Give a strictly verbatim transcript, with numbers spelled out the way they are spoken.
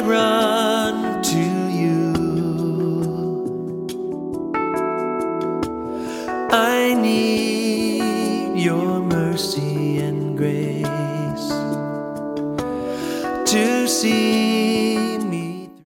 run to you. I need your mercy and grace to see